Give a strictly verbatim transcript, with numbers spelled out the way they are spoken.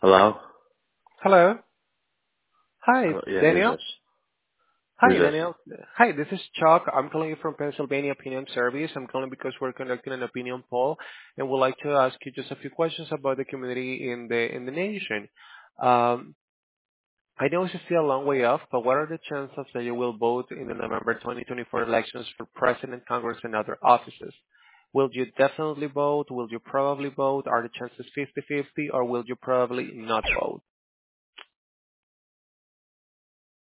Hello? Hello. Hi, Hello? Yeah, who's Daniel. this? Who's Hi, this? Daniel. Hi, this is Chuck. I'm calling you from Pennsylvania Opinion Service. I'm calling because we're conducting an opinion poll, and would like to ask you just a few questions about the community in the in the nation. Um, I know it's still a long way off, but what are the chances that you will vote in the November twenty twenty-four elections for President, Congress, and other offices? Will you definitely vote? Will you probably vote? Are the chances fifty-fifty, or will you probably not vote?